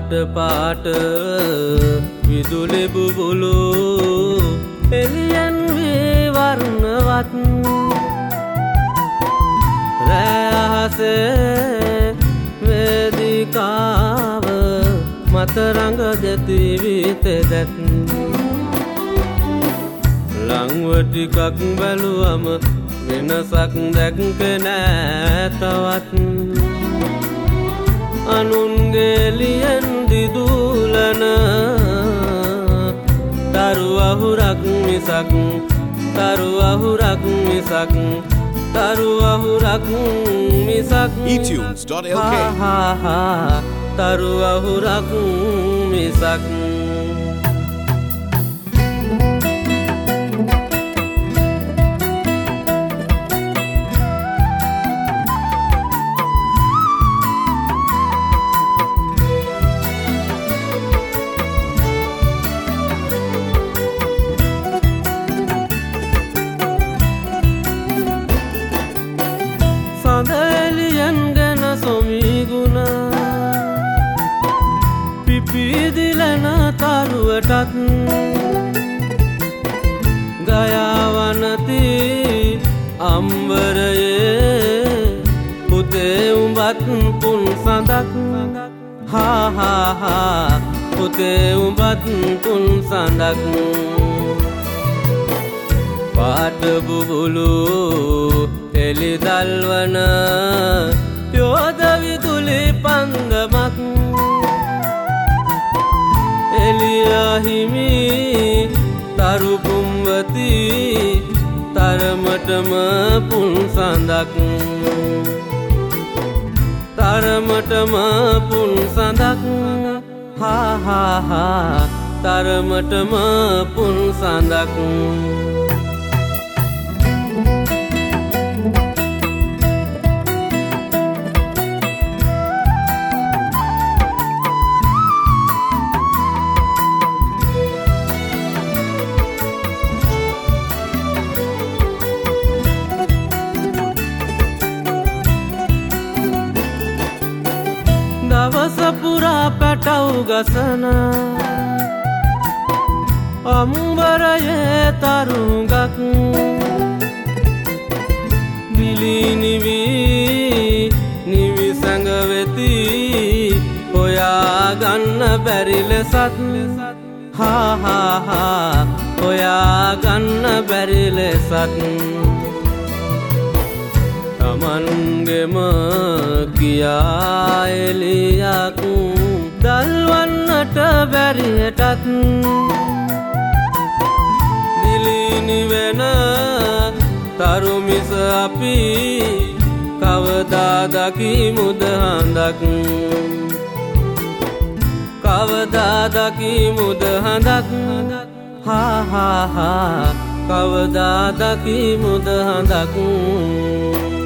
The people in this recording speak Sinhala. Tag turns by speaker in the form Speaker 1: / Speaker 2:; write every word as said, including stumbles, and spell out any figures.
Speaker 1: පාට පාට විදුලි බුබුලු එළියෙන් වී වර්ණවත් රෑ අහසේ වේදිකාව මත රඟ දෙති විතෙදත් ලංව ටිකක් බැලුවම වෙනසක් දැක්කේ නෑ තවත් අනුන්ගේ ලියෙන් දිදුලන තරු අහුරක් මිසක් තරු අහුරක් මිසක් තරු අහුරක් මිසක්
Speaker 2: e-tunes dot l k
Speaker 1: හා හා තරු අහුරක් මිසක් සඳලියන් ගැන සොමිගුණ පිපිදිලන තරුවටත් ගයාවනති අම්බරයේ පුතේ උඹත් පුන් සඳක් හාහාහා පුතේ උඹත් පුන් සඳක් පාට බුබුලු එලි දල්වන යෝධ විදුලි පන්දමක් එලියහිමි තරු පුම්වති තරමටම පුන් සඳක් තරමටම පුන් සඳක් හාහාහා තරමටම පුන් සඳක් දවස පුරා පැටව් ගසන අම්බරයේ තරුඟක් දිලි නිවි නිවි සඟ වෙති හොයා ගන්න බැරි ලෙසත් හාහාහා හොයා ගන්න බැරි ලෙසත් තමන්ගෙම කියා එලියක් දල්වන්නට බැරියටත් දිලිනි වෙන තරුමිස අපි කවදා දකිමුද හඳක් කවදා දකිමුද හඳක් හාහාහා කවදා දකිමුද හඳක්